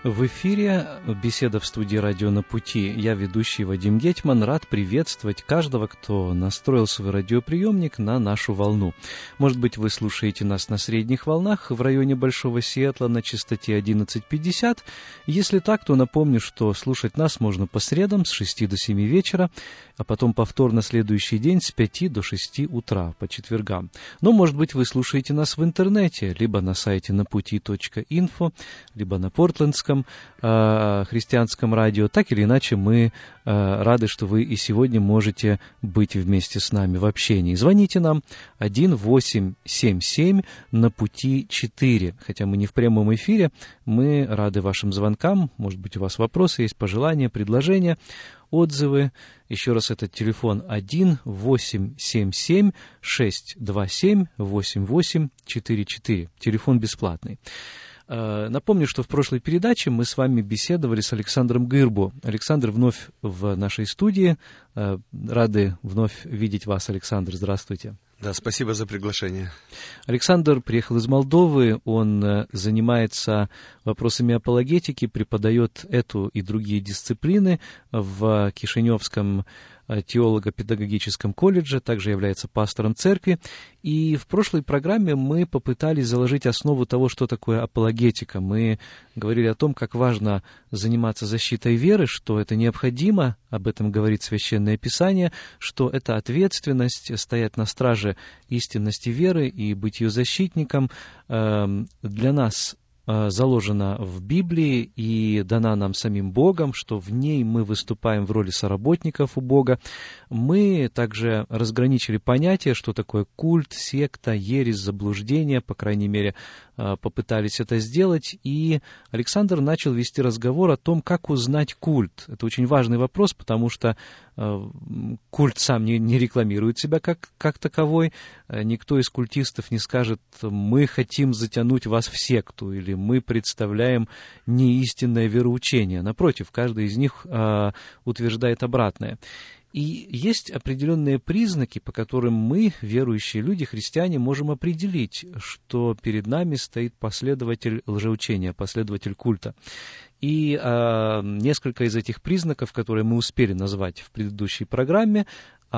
В эфире беседа в студии «Радио на пути». Я, ведущий Вадим Гетман, рад приветствовать каждого, кто настроил свой радиоприемник на нашу волну. Может быть, вы слушаете нас на средних волнах в районе Большого Сиэтла на частоте 1150. Если так, то напомню, что слушать нас можно по средам с 6 до 7 вечера, а потом повтор на следующий день с 5 до 6 утра по четвергам. Но, может быть, вы слушаете нас в интернете, либо на сайте напути.инфо, либо на портлендском христианском радио. Так или иначе, мы рады, что вы и сегодня можете быть вместе с нами в общении. Звоните нам 1-877 на пути 4. Хотя мы не в прямом эфире, мы рады вашим звонкам. Может быть, у вас вопросы есть, пожелания, предложения, отзывы. Еще раз, этот телефон 1-877-627-8844. Телефон бесплатный. Напомню, что в прошлой передаче мы с вами беседовали с Александром Гырбу. Александр вновь в нашей студии. Рады вновь видеть вас, Александр. Здравствуйте. Да, спасибо за приглашение. Александр приехал из Молдовы. Он занимается вопросами апологетики, преподает эту и другие дисциплины в Кишиневском теолого-педагогическом колледже, также является пастором церкви. И в прошлой программе мы попытались заложить основу того, что такое апологетика. Мы говорили о том, как важно заниматься защитой веры, что это необходимо, об этом говорит Священное Писание, что это ответственность стоять на страже истинности веры и быть ее защитником. Для нас заложена в Библии и дана нам самим Богом, что в ней мы выступаем в роли соработников у Бога. Мы также разграничили понятия, что такое культ, секта, ересь, заблуждение, по крайней мере, попытались это сделать, и Александр начал вести разговор о том, как узнать культ. Это очень важный вопрос, потому что культ сам не рекламирует себя как таковой. Никто из культистов не скажет: мы хотим затянуть вас в секту, или мы представляем неистинное вероучение. Напротив, каждый из них утверждает обратное. И есть определенные признаки, по которым мы, верующие люди, христиане, можем определить, что перед нами стоит последователь лжеучения, последователь культа. И несколько из этих признаков, которые мы успели назвать в предыдущей программе,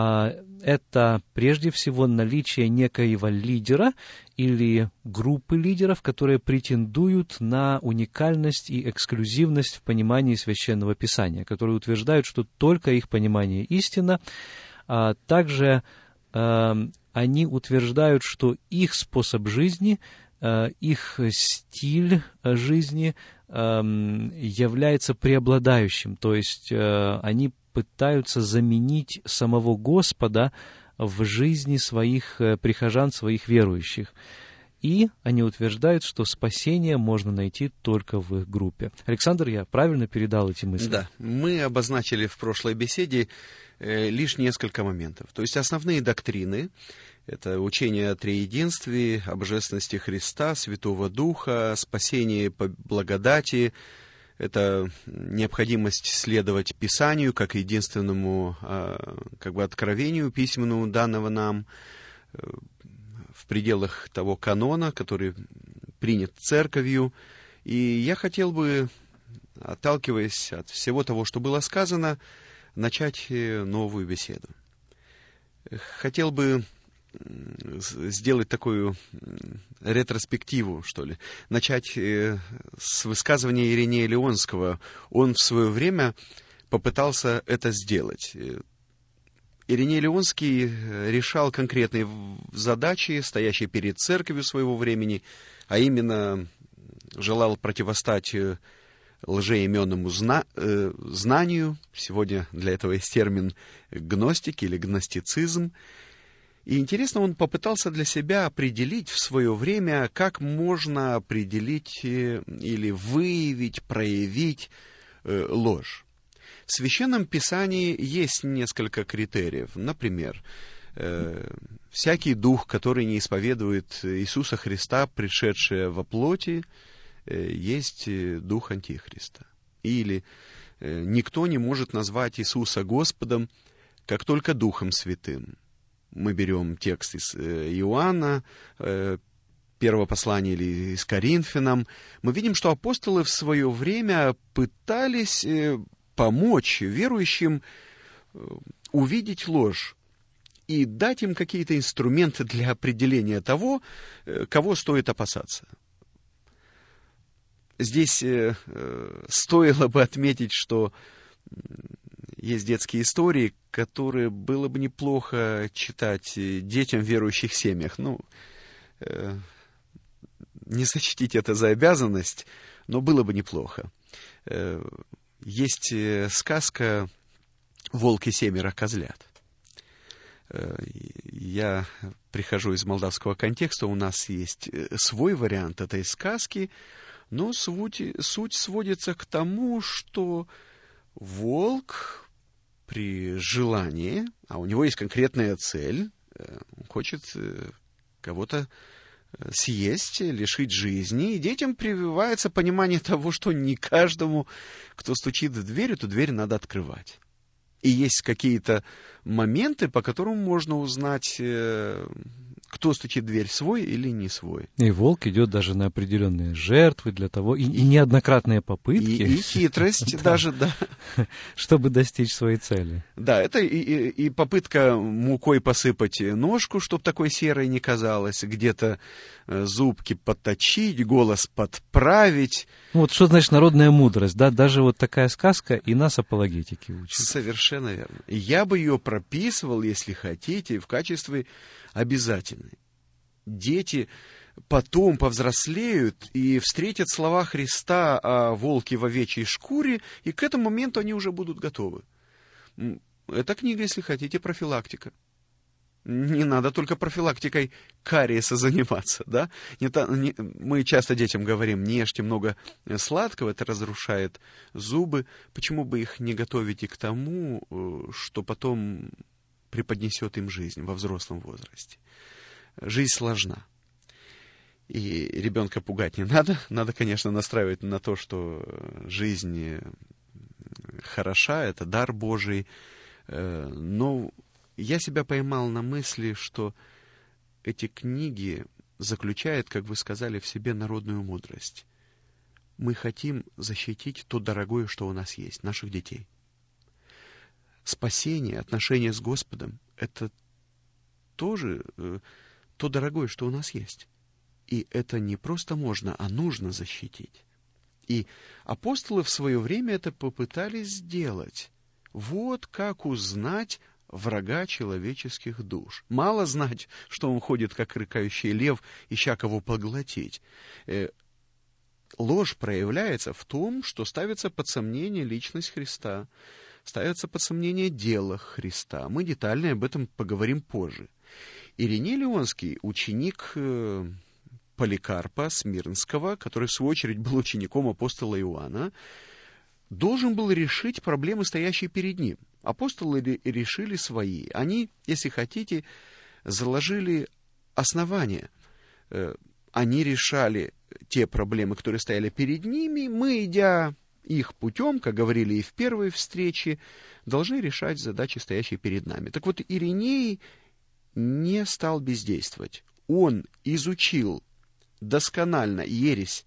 это прежде всего наличие некоего лидера или группы лидеров, которые претендуют на уникальность и эксклюзивность в понимании Священного Писания, которые утверждают, что только их понимание истина. Также они утверждают, что их способ жизни, их стиль жизни является преобладающим, то есть они пытаются заменить самого Господа в жизни своих прихожан, своих верующих. И они утверждают, что спасение можно найти только в их группе. Александр, я правильно передал эти мысли? Да, мы обозначили в прошлой беседе лишь несколько моментов. То есть основные доктрины — это учение о триединстве, о божественности Христа, Святого Духа, спасении по благодати. Это необходимость следовать Писанию как единственному откровению письменному, данного нам в пределах того канона, который принят Церковью. И я хотел бы, отталкиваясь от всего того, что было сказано, начать новую беседу. Хотел бы сделать такую ретроспективу, что ли. Начать с высказывания Иринея Леонского. Он в свое время попытался это сделать. Ириней Леонский решал конкретные задачи, стоящие перед церковью своего времени, а именно желал противостать лжеименному знанию. Сегодня для этого есть термин гностик или гностицизм. И интересно, он попытался для себя определить в свое время, как можно определить или выявить, проявить ложь. В Священном Писании есть несколько критериев. Например, всякий дух, который не исповедует Иисуса Христа, пришедшего во плоти, есть дух Антихриста. Или никто не может назвать Иисуса Господом, как только Духом Святым. Мы берем текст из Иоанна, первого послания или из Коринфянам, мы видим, что апостолы в свое время пытались помочь верующим увидеть ложь и дать им какие-то инструменты для определения того, кого стоит опасаться. Здесь стоило бы отметить, что есть детские истории, которые было бы неплохо читать детям в верующих семьях. Не сочтите это за обязанность, но было бы неплохо. Есть сказка «Волк и 7 козлят». Я прихожу из молдавского контекста, у нас есть свой вариант этой сказки, но суть сводится к тому, что волк при желании, а у него есть конкретная цель, он хочет кого-то съесть, лишить жизни, и детям прививается понимание того, что не каждому, кто стучит в дверь, эту дверь надо открывать. И есть какие-то моменты, по которым можно узнать, кто стучит в дверь, свой или не свой. И волк идет даже на определенные жертвы для того, и неоднократные попытки. И хитрость даже, да. Чтобы достичь своей цели. Да, это и попытка мукой посыпать ножку, чтобы такой серой не казалось, где-то зубки подточить, голос подправить. Вот что значит народная мудрость, да? Даже вот такая сказка и нас апологетики учат. Совершенно верно. Я бы ее прописывал, если хотите, в качестве обязательной. Дети потом повзрослеют и встретят слова Христа о волке в овечьей шкуре, и к этому моменту они уже будут готовы. Эта книга, если хотите, профилактика. Не надо только профилактикой кариеса заниматься, да? Мы часто детям говорим, не ешьте много сладкого, это разрушает зубы. Почему бы их не готовить и к тому, что потом преподнесет им жизнь во взрослом возрасте? Жизнь сложна. И ребенка пугать не надо. Надо, конечно, настраивать на то, что жизнь хороша, это дар Божий. Но я себя поймал на мысли, что эти книги заключают, как вы сказали, в себе народную мудрость. Мы хотим защитить то дорогое, что у нас есть, наших детей. Спасение, отношения с Господом — это тоже то дорогое, что у нас есть. И это не просто можно, а нужно защитить. И апостолы в свое время это попытались сделать. Вот как узнать врага человеческих душ. Мало знать, что он ходит, как рыкающий лев, ища кого поглотить. Ложь проявляется в том, что ставится под сомнение личность Христа, ставится под сомнение дело Христа. Мы детально об этом поговорим позже. Ириней Леонский, ученик Поликарпа Смирнского, который, в свою очередь, был учеником апостола Иоанна, должен был решить проблемы, стоящие перед ним. Апостолы решили свои. Они, если хотите, заложили основания. Они решали те проблемы, которые стояли перед ними. Мы, идя их путем, как говорили и в первой встрече, должны решать задачи, стоящие перед нами. Так вот, Ириней не стал бездействовать. Он изучил досконально ересь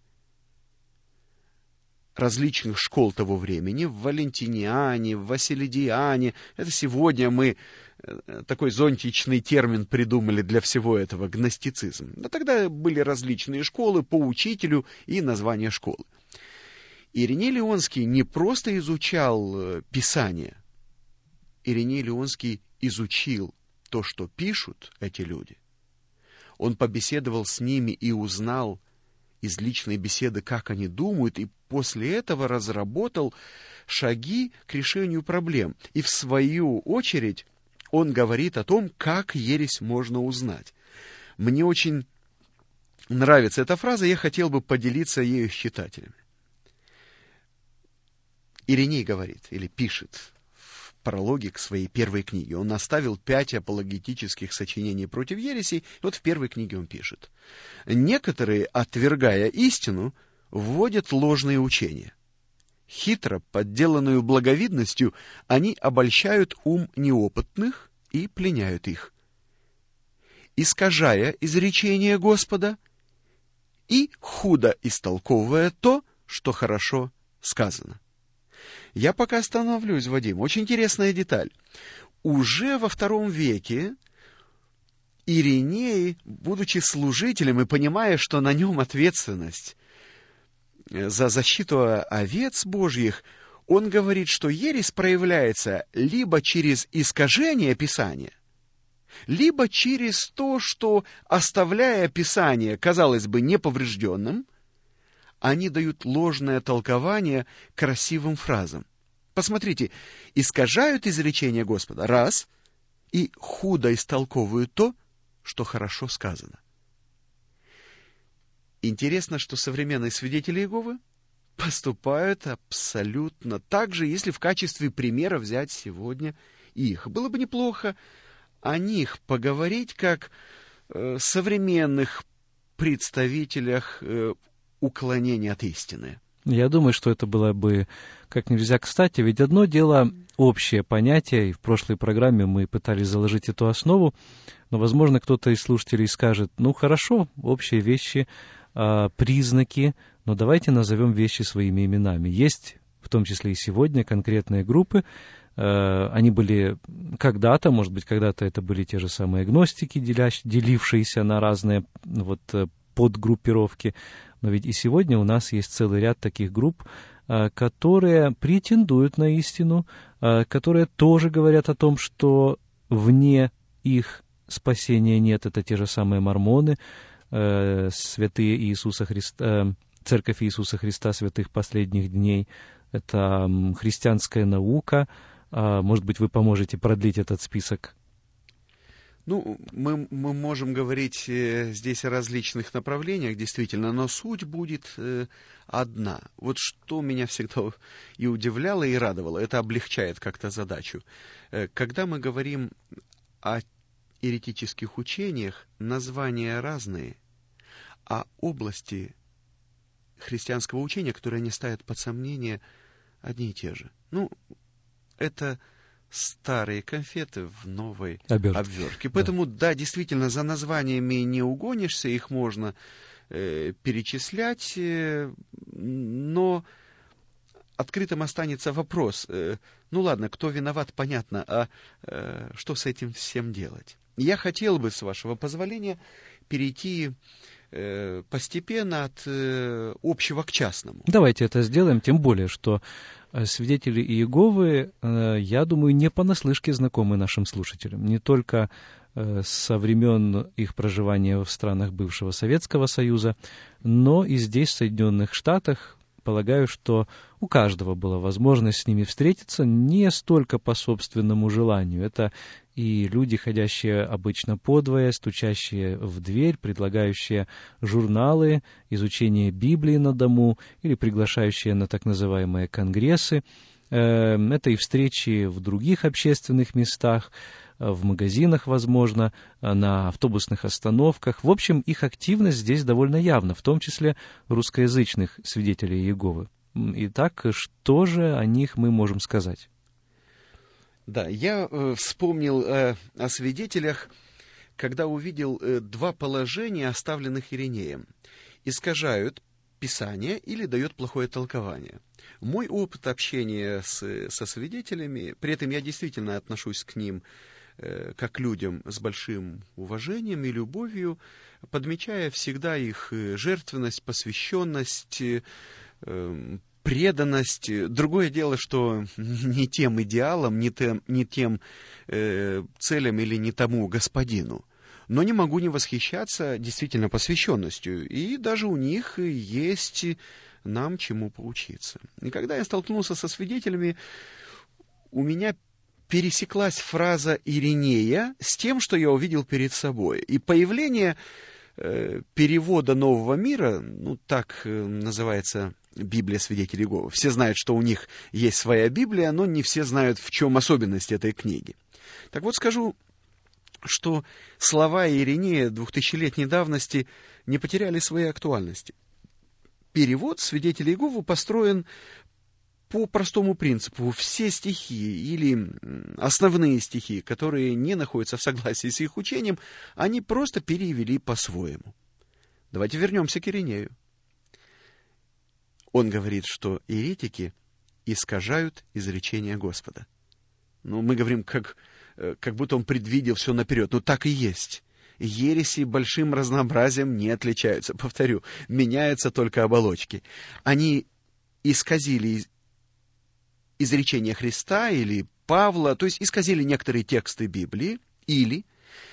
различных школ того времени, в Валентиниане, в Василидиане. Это сегодня мы такой зонтичный термин придумали для всего этого, гностицизм. Но тогда были различные школы по учителю и название школы. Ириней Леонский не просто изучал Писание. Ириней Леонский изучил то, что пишут эти люди. Он побеседовал с ними и узнал из личной беседы, как они думают, и после этого разработал шаги к решению проблем. И в свою очередь он говорит о том, как ересь можно узнать. Мне очень нравится эта фраза, я хотел бы поделиться ею с читателями. Ириней говорит, или пишет в прологе к своей первой книге. Он оставил 5 апологетических сочинений против ересей. Вот в первой книге он пишет. Некоторые, отвергая истину, вводят ложные учения. Хитро подделанную благовидностью они обольщают ум неопытных и пленяют их. Искажая изречение Господа, и худо истолковывая то, что хорошо сказано. Я пока остановлюсь, Вадим. Очень интересная деталь. Уже во II веке Ириней, будучи служителем и понимая, что на нем ответственность за защиту овец Божьих, он говорит, что ересь проявляется либо через искажение Писания, либо через то, что, оставляя Писание, казалось бы, неповрежденным, они дают ложное толкование красивым фразам. Посмотрите, искажают изречение Господа, раз, и худо истолковывают то, что хорошо сказано. Интересно, что современные свидетели Иеговы поступают абсолютно так же, если в качестве примера взять сегодня их. Было бы неплохо о них поговорить как современных представителях уклонения от истины. Я думаю, что это было бы как нельзя кстати, ведь одно дело общее понятие, и в прошлой программе мы пытались заложить эту основу, но, возможно, кто-то из слушателей скажет, ну, хорошо, общие вещи, признаки, но давайте назовем вещи своими именами. Есть, в том числе и сегодня, конкретные группы, они были когда-то, может быть, когда-то это были те же самые агностики, делившиеся на разные подгруппировки, но ведь и сегодня у нас есть целый ряд таких групп, которые претендуют на истину, которые тоже говорят о том, что вне их спасения нет. Это те же самые мормоны, святые Иисуса Христа, Церковь Иисуса Христа святых последних дней. Это христианская наука. Может быть, вы поможете продлить этот список? Ну, мы можем говорить здесь о различных направлениях, действительно, но суть будет одна. Вот что меня всегда и удивляло, и радовало, это облегчает как-то задачу. Когда мы говорим о еретических учениях, названия разные, а области христианского учения, которые они ставят под сомнение, одни и те же. Ну, это старые конфеты в новой обвертке. Поэтому, да, действительно, за названиями не угонишься, их можно перечислять, но открытым останется вопрос. Ну ладно, кто виноват, понятно, а что с этим всем делать? Я хотел бы, с вашего позволения, перейти постепенно от общего к частному. Давайте это сделаем, тем более, что свидетели Иеговы, я думаю, не понаслышке знакомы нашим слушателям. Не только со времен их проживания в странах бывшего Советского Союза, но и здесь, в Соединенных Штатах. Полагаю, что у каждого была возможность с ними встретиться не столько по собственному желанию. Это и люди, ходящие обычно подвое, стучащие в дверь, предлагающие журналы, изучение Библии на дому или приглашающие на так называемые конгрессы. Это и встречи в других общественных местах, в магазинах, возможно, на автобусных остановках. В общем, их активность здесь довольно явна, в том числе русскоязычных свидетелей Иеговы. Итак, что же о них мы можем сказать? Да, я вспомнил о свидетелях, когда увидел два положения, оставленных Иринеем. Искажают Писание или дает плохое толкование. Мой опыт общения со свидетелями, при этом я действительно отношусь к ним как к людям с большим уважением и любовью, подмечая всегда их жертвенность, посвященность, преданность. Другое дело, что не тем идеалам, не тем целям или не тому господину. Но не могу не восхищаться действительно посвященностью. И даже у них есть нам чему поучиться. И когда я столкнулся со свидетелями, у меня пересеклась фраза Иринея с тем, что я увидел перед собой. И появление перевода Нового мира, ну так называется Библия свидетелей Иеговы. Все знают, что у них есть своя Библия, но не все знают, в чем особенность этой книги. Так вот скажу, что слова Иринея 2000-летней давности не потеряли своей актуальности. Перевод свидетелей Иеговы построен по простому принципу. Все стихи или основные стихи, которые не находятся в согласии с их учением, они просто перевели по-своему. Давайте вернемся к Иринею. Он говорит, что еретики искажают изречение Господа. Ну, мы говорим, как будто он предвидел все наперед. Но так и есть. Ереси большим разнообразием не отличаются. Повторю, меняются только оболочки. Они исказили изречение Христа или Павла, то есть исказили некоторые тексты Библии, или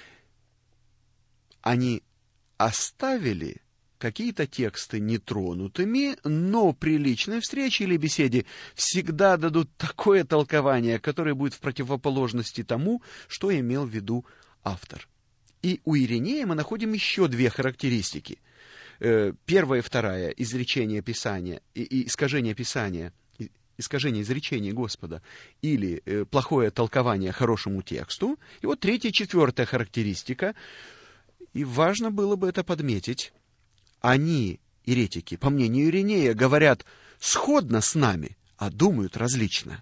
они оставили какие-то тексты нетронутыми, но при личной встрече или беседе всегда дадут такое толкование, которое будет в противоположности тому, что имел в виду автор. И у Иринея мы находим еще две характеристики. Первая и вторая, изречение Писания, искажение Писания, искажение изречения Господа, или плохое толкование хорошему тексту. И вот третья, четвертая характеристика, и важно было бы это подметить. Они, еретики, по мнению Иринея, говорят сходно с нами, а думают различно.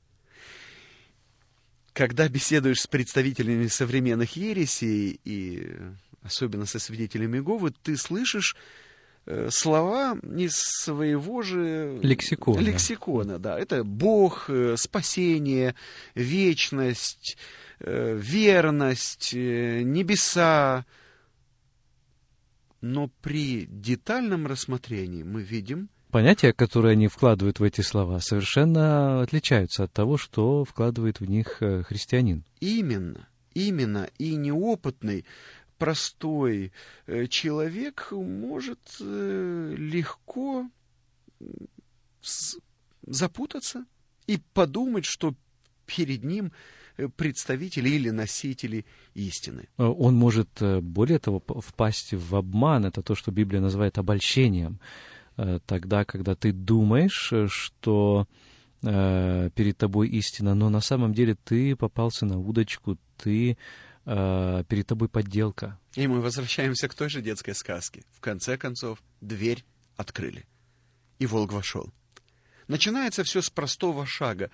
Когда беседуешь с представителями современных ересей, и особенно со свидетелями Иеговы, ты слышишь слова из своего же лексикона. Да. Это Бог, спасение, вечность, верность, небеса. Но при детальном рассмотрении мы видим... Понятия, которые они вкладывают в эти слова, совершенно отличаются от того, что вкладывает в них христианин. Именно. И неопытный, простой человек может легко запутаться и подумать, что перед ним представители или носители истины. Он может, более того, впасть в обман. Это то, что Библия называет обольщением. Тогда, когда ты думаешь, что перед тобой истина, но на самом деле ты попался на удочку, перед тобой подделка. И мы возвращаемся к той же детской сказке. В конце концов, дверь открыли, и волк вошел. Начинается все с простого шага.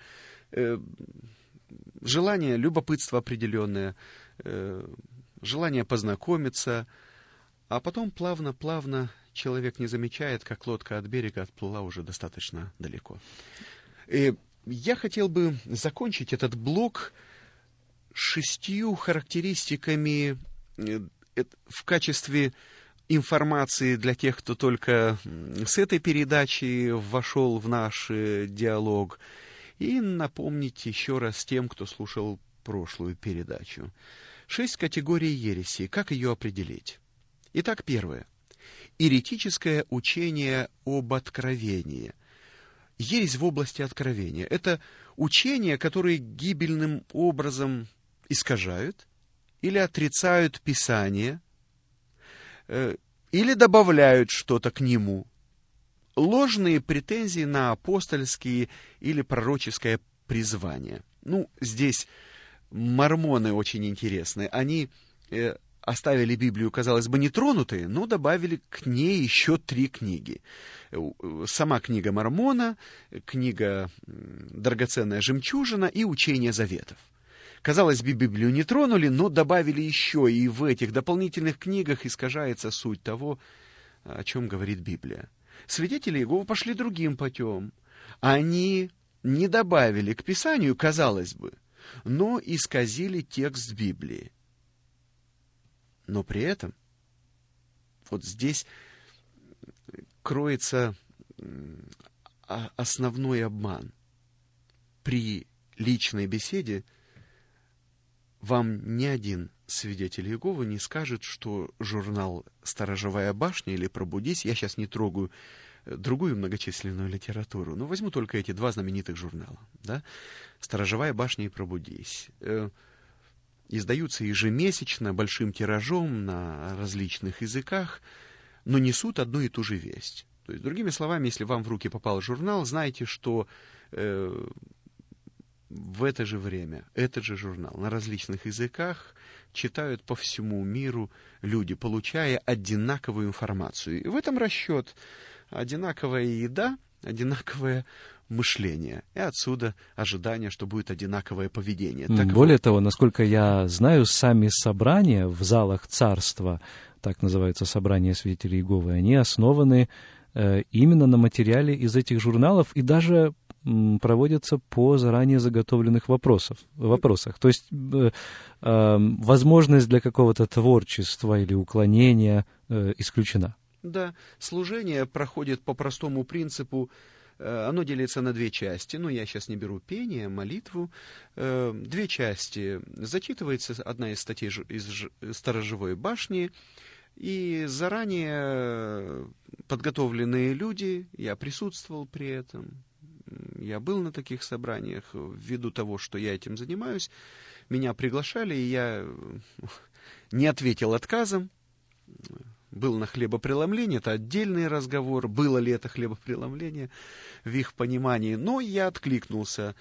Желание, любопытство определенное, желание познакомиться, а потом плавно человек не замечает, как лодка от берега отплыла уже достаточно далеко. И я хотел бы закончить этот блок 6 характеристиками в качестве информации для тех, кто только с этой передачи вошел в наш диалог, и напомнить еще раз тем, кто слушал прошлую передачу. 6 категорий ереси. Как ее определить? Итак, первое. Еретическое учение об откровении. Ересь в области откровения. Это учения, которые гибельным образом искажают или отрицают Писание, или добавляют что-то к нему. Ложные претензии на апостольские или пророческое призвание. Здесь мормоны очень интересны. Они оставили Библию, казалось бы, нетронутой, но добавили к ней еще 3 книги. Сама книга Мормона, книга «Драгоценная жемчужина» и «Учение заветов». Казалось бы, Библию не тронули, но добавили еще, и в этих дополнительных книгах искажается суть того, о чем говорит Библия. Свидетели Иеговы пошли другим путем. Они не добавили к Писанию, казалось бы, но исказили текст Библии. Но при этом вот здесь кроется основной обман. При личной беседе вам ни один свидетель Иеговы не скажет, что журнал «Сторожевая башня» или «Пробудись», я сейчас не трогаю другую многочисленную литературу, но возьму только эти 2 знаменитых журнала, да? «Сторожевая башня» и «Пробудись». Издаются ежемесячно большим тиражом на различных языках, но несут одну и ту же весть. То есть, другими словами, если вам в руки попал журнал, знайте, что в это же время этот же журнал на различных языках читают по всему миру люди, получая одинаковую информацию. И в этом расчет. Одинаковая еда, одинаковое мышление. И отсюда ожидание, что будет одинаковое поведение. Более того, насколько я знаю, сами собрания в залах царства так называются собрания свидетелей Иеговы, они основаны именно на материале из этих журналов и даже проводятся по заранее заготовленных вопросах. То есть возможность для какого-то творчества или уклонения исключена. Да, служение проходит по простому принципу. Оно делится на две части. Я сейчас не беру пение, молитву. Две части. Зачитывается одна из статей из Сторожевой башни, и заранее подготовленные люди, я присутствовал при этом, я был на таких собраниях, ввиду того, что я этим занимаюсь, меня приглашали, и я не ответил отказом. Был на хлебопреломлении, это отдельный разговор, было ли это хлебопреломление в их понимании, но я откликнулся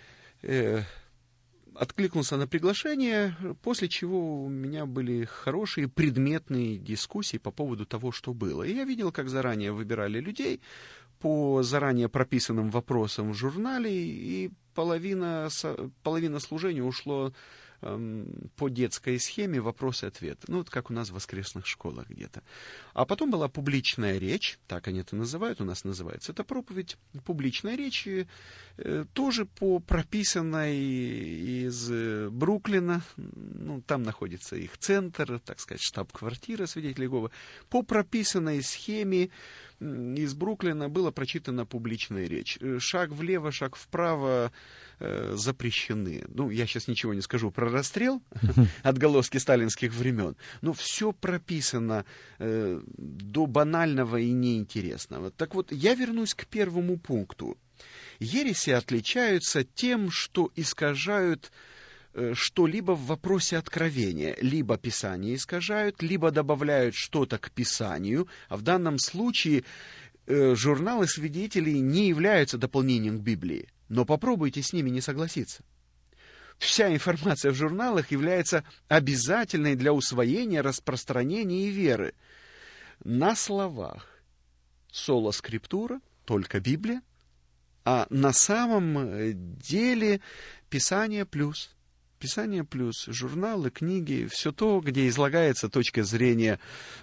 на приглашение, после чего у меня были хорошие предметные дискуссии по поводу того, что было. И я видел, как заранее выбирали людей по заранее прописанным вопросам в журнале, и половина служения ушло по детской схеме вопросы-ответы. Как у нас в воскресных школах где-то. А потом была публичная речь, так они это называют, у нас называется это проповедь. Публичная речь тоже по прописанной из Бруклина, там находится их центр, так сказать, штаб-квартира свидетелей Иеговы. По прописанной схеме из Бруклина была прочитана публичная речь. Шаг влево, шаг вправо запрещены. Я сейчас ничего не скажу про расстрел, отголоски сталинских времен, но все прописано до банального и неинтересного. Так вот, я вернусь к первому пункту. Ереси отличаются тем, что искажают что-либо в вопросе откровения. Либо Писание искажают, либо добавляют что-то к Писанию, а в данном случае журналы свидетелей не являются дополнением к Библии. Но попробуйте с ними не согласиться. Вся информация в журналах является обязательной для усвоения, распространения и веры. На словах соло скриптура, только Библия, а на самом деле Писание плюс. Писание плюс журналы, книги, все то, где излагается точка зрения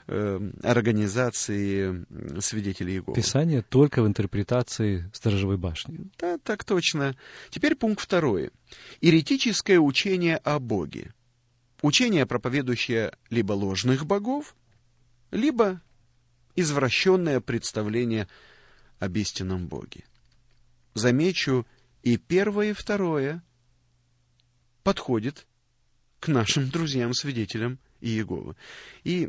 организации свидетелей Иеговы. Писание только в интерпретации Сторожевой башни. Да, так точно. Теперь пункт второй. Еретическое учение о Боге. Учение, проповедующее либо ложных богов, либо извращенное представление об истинном Боге. Замечу, и первое, и второе подходит к нашим друзьям-свидетелям Иеговы. И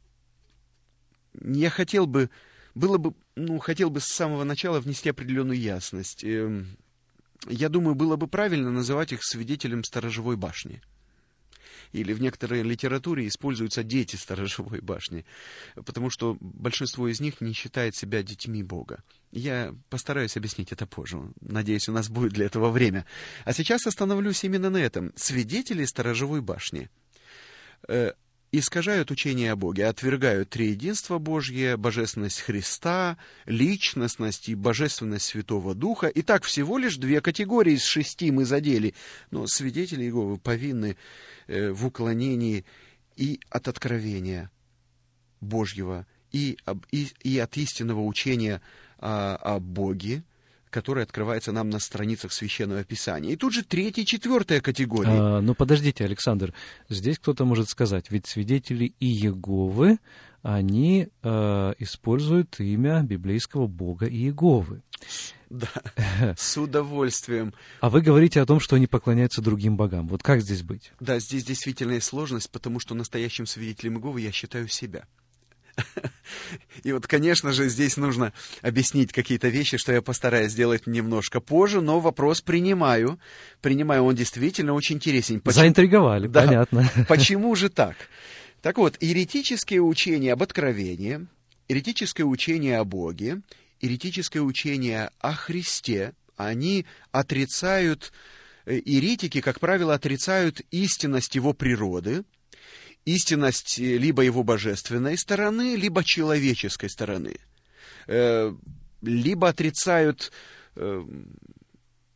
я хотел бы с самого начала внести определенную ясность. Я думаю, было бы правильно называть их свидетелем Сторожевой башни. Или в некоторой литературе используются дети Сторожевой башни, потому что большинство из них не считает себя детьми Бога. Я постараюсь объяснить это позже. Надеюсь, у нас будет для этого время. А сейчас остановлюсь именно на этом. Свидетели Сторожевой башни искажают учение о Боге, отвергают триединство Божье, божественность Христа, личностность и божественность Святого Духа. Итак, всего лишь 2 категории из 6 мы задели. Но свидетели Иеговы повинны в уклонении и от откровения Божьего, и от истинного учения о Боге, которое открывается нам на страницах Священного Писания. И тут же 3-я и 4-я категории. Но подождите, Александр, здесь кто-то может сказать, ведь свидетели Иеговы, они используют имя библейского Бога Иеговы. Да, с удовольствием. А вы говорите о том, что они поклоняются другим богам. Вот как здесь быть? Да, здесь действительно есть сложность, потому что настоящим свидетелем Иеговы я считаю себя. И вот, конечно же, здесь нужно объяснить какие-то вещи, что я постараюсь сделать немножко позже, но вопрос принимаю. Он действительно очень интересен. Заинтриговали, да, понятно. Почему же так? Так вот, еретические учения об откровении, еретическое учение о Боге, еретическое учение о Христе, они отрицают, еретики, как правило, отрицают истинность его природы, истинность либо его божественной стороны, либо человеческой стороны. Либо отрицают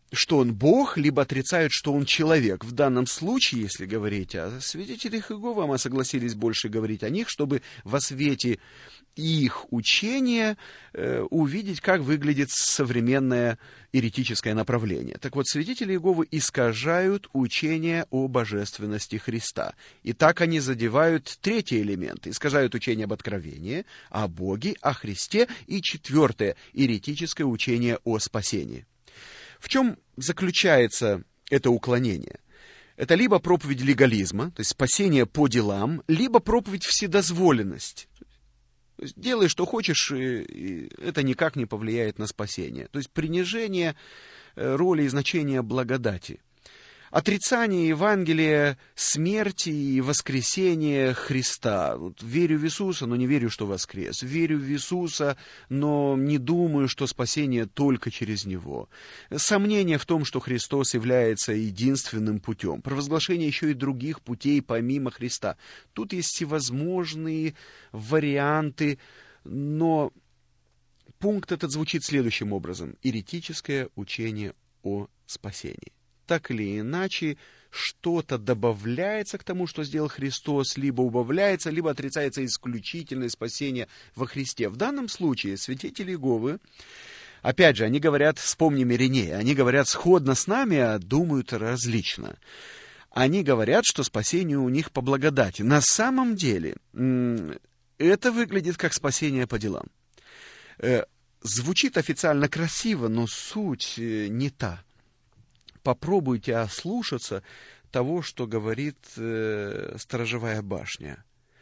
что он Бог, либо отрицают, что он человек. В данном случае, если говорить о свидетелях Иеговы, мы согласились больше говорить о них, чтобы во свете их учения увидеть, как выглядит современное еретическое направление. Так вот, свидетели Иеговы искажают учение о божественности Христа. И так они задевают третий элемент. Искажают учение об откровении, о Боге, о Христе. И четвертое, еретическое учение о спасении. В чем заключается это уклонение? Это либо проповедь легализма, то есть спасение по делам, либо проповедь вседозволенности. То есть делай, что хочешь, и это никак не повлияет на спасение. То есть принижение роли и значения благодати. Отрицание Евангелия смерти и воскресения Христа. Вот верю в Иисуса, но не верю, что воскрес. Верю в Иисуса, но не думаю, что спасение только через Него. Сомнение в том, что Христос является единственным путем. Провозглашение еще и других путей помимо Христа. Тут есть всевозможные варианты, но пункт этот звучит следующим образом. Еретическое учение о спасении. Так или иначе, что-то добавляется к тому, что сделал Христос, либо убавляется, либо отрицается исключительное спасение во Христе. В данном случае свидетели Иеговы, опять же, они говорят, вспомним Иринея, они говорят сходно с нами, а думают различно. Они говорят, что спасение у них по благодати. На самом деле, это выглядит как спасение по делам. Звучит официально красиво, но суть не та. Попробуйте ослушаться того, что говорит сторожевая башня.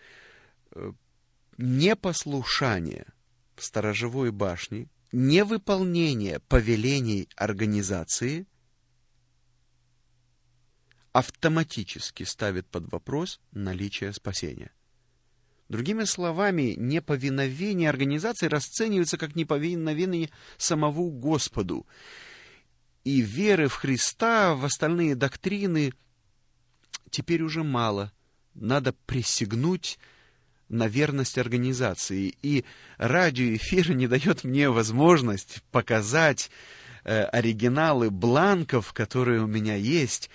Непослушание сторожевой башни, невыполнение повелений организации автоматически ставит под вопрос наличие спасения. Другими словами, неповиновение организации расценивается как неповиновение самому Господу. И веры в Христа, в остальные доктрины теперь уже мало. Надо присягнуть на верность организации. И радиоэфир не дает мне возможность показать оригиналы бланков, которые у меня есть,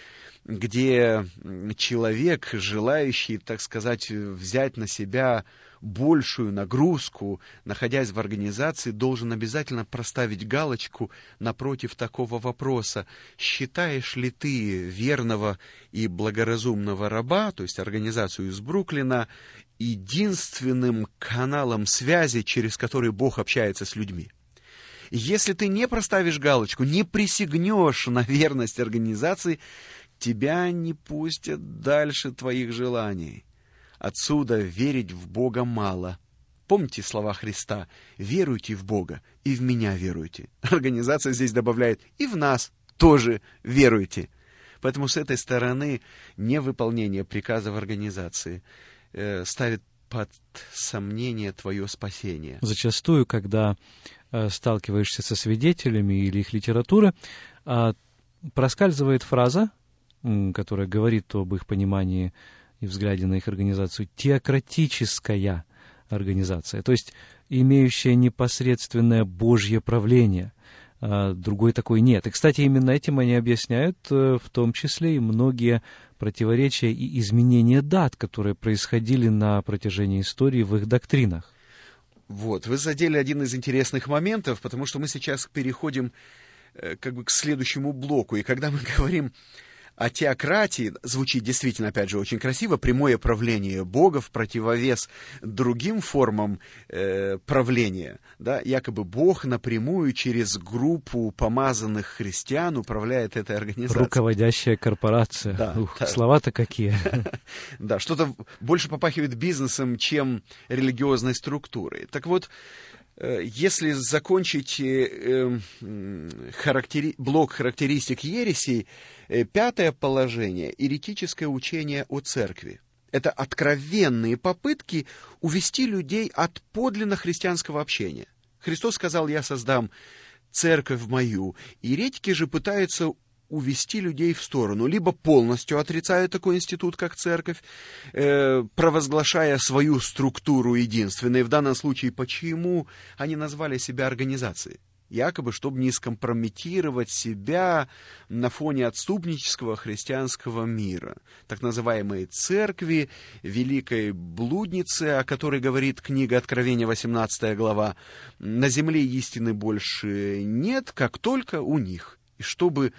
где человек, желающий, так сказать, взять на себя большую нагрузку, находясь в организации, должен обязательно проставить галочку напротив такого вопроса. Считаешь ли ты верного и благоразумного раба, то есть организацию из Бруклина, единственным каналом связи, через который Бог общается с людьми? Если ты не проставишь галочку, не присягнешь на верность организации, тебя не пустят дальше твоих желаний. Отсюда верить в Бога мало. Помните слова Христа? Веруйте в Бога и в меня веруйте. Организация здесь добавляет и в нас тоже веруйте. Поэтому с этой стороны невыполнение приказов организации ставит под сомнение твое спасение. Зачастую, когда сталкиваешься со свидетелями или их литературой, проскальзывает фраза, которая говорит об их понимании и взгляде на их организацию, теократическая организация, то есть имеющая непосредственное Божье правление. Другой такой нет. И, кстати, именно этим они объясняют в том числе и многие противоречия и изменения дат, которые происходили на протяжении истории в их доктринах. Вот, вы задели один из интересных моментов, потому что мы сейчас переходим к следующему блоку. И когда мы говорим о теократии, звучит действительно, опять же, очень красиво, прямое правление Бога в противовес другим формам правления. Да? Якобы Бог напрямую через группу помазанных христиан управляет этой организацией. Руководящая корпорация. Да, да. Слова-то какие. Да, что-то больше попахивает бизнесом, чем религиозной структурой. Так вот, если закончить блок характеристик ересей, пятое положение — еретическое учение о церкви. Это откровенные попытки увести людей от подлинно христианского общения. Христос сказал: «Я создам церковь мою». Еретики же пытаются увести людей в сторону, либо полностью отрицая такой институт, как церковь, провозглашая свою структуру единственной. В данном случае, почему они назвали себя организацией? якобы, чтобы не скомпрометировать себя на фоне отступнического христианского мира, так называемой церкви, великой блудницы, о которой говорит книга Откровения, 18 глава, «На земле истины больше нет, как только у них». И чтобы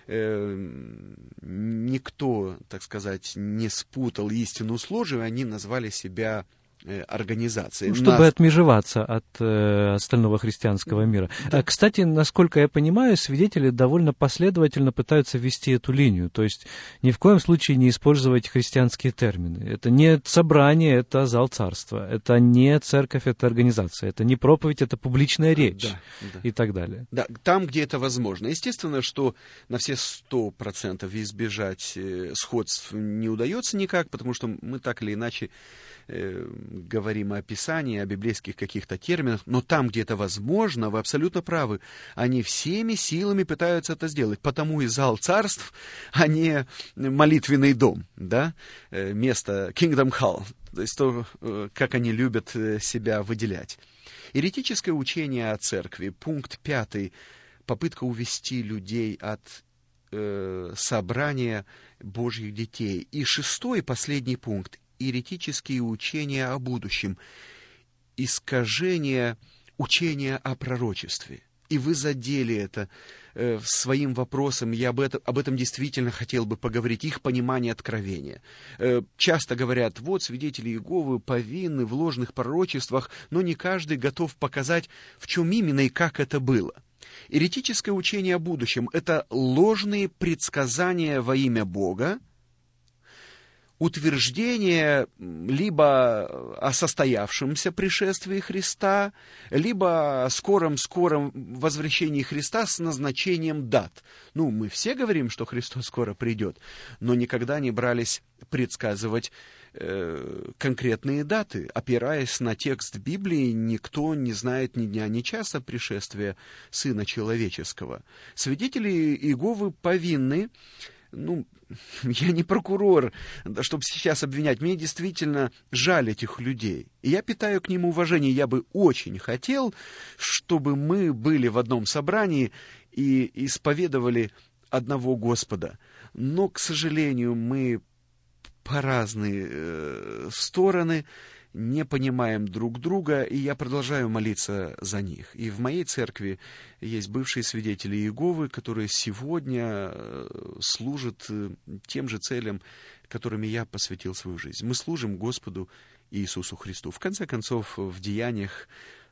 никто, так сказать, не спутал истину с ложью, они назвали себя организацией. Ну, чтобы отмежеваться от остального христианского мира. Да. Кстати, насколько я понимаю, свидетели довольно последовательно пытаются вести эту линию. То есть ни в коем случае не использовать христианские термины. Это не собрание, это зал царства. Это не церковь, это организация. Это не проповедь, это публичная речь. Да. И так далее. Да, там, где это возможно. Естественно, что на все 100% избежать сходств не удается никак, потому что мы так или иначе говорим о Писании, о библейских каких-то терминах, но там, где это возможно, вы абсолютно правы, они всеми силами пытаются это сделать, потому и зал царств, а не молитвенный дом, да, место Kingdom Hall, то есть то, как они любят себя выделять. Еретическое учение о церкви, пункт 5, попытка увести людей от собрания Божьих детей. И 6, последний пункт, еретические учения о будущем, искажение учения о пророчестве. И вы задели это своим вопросом, я об этом действительно хотел бы поговорить, их понимание откровения. Часто говорят, вот свидетели Иеговы повинны в ложных пророчествах, но не каждый готов показать, в чем именно и как это было. Еретическое учение о будущем – это ложные предсказания во имя Бога, утверждение либо о состоявшемся пришествии Христа, либо о скором возвращении Христа с назначением дат. Ну, мы все говорим, что Христос скоро придет, но никогда не брались предсказывать конкретные даты. Опираясь на текст Библии, никто не знает ни дня, ни часа пришествия Сына Человеческого. Свидетели Иеговы повинны. Ну, я не прокурор, чтобы сейчас обвинять. Мне действительно жаль этих людей. И я питаю к ним уважение. Я бы очень хотел, чтобы мы были в одном собрании и исповедовали одного Господа. Но, к сожалению, мы по разные стороны не понимаем друг друга, и я продолжаю молиться за них. И в моей церкви есть бывшие свидетели Иеговы, которые сегодня служат тем же целям, которыми я посвятил свою жизнь. Мы служим Господу Иисусу Христу. В конце концов, в Деяниях